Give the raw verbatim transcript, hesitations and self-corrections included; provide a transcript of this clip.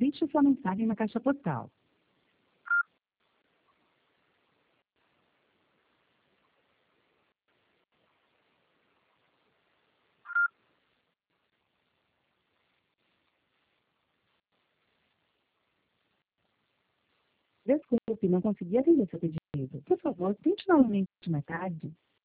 deixe sua mensagem na caixa postal. Desculpe, não consegui atender seu pedido. Por favor, tente novamente mais tarde.